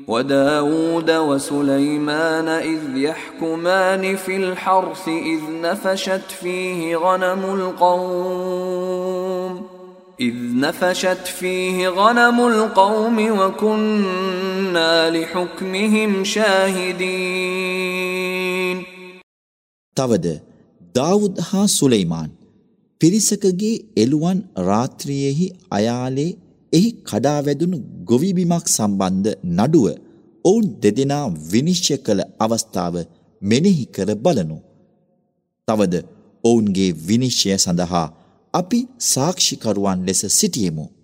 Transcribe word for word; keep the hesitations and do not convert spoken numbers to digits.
وداود وسليمان إذ يحكمان في الحرث إذ نفشت فيه غنم القوم إذ نفشت فيه غنم القوم وكنا لحكمهم شاهدين. තවද දාවුද් හා සුලයිමාන් පිරිසකගේ එළුවන් රාත්‍රියේහි අයාලේ එහි කඩා වැදුණු ගොවි බිමක් සම්බන්ධ නඩුව ඔවුන් දෙදෙනා විනිශ්චය කළ අවස්ථාව මෙනෙහි කර බලනු. තවද ඔවුන්ගේ විනිශ්චය සඳහා අපි සාක්ෂිකරුවන් ලෙස සිටියෙමු.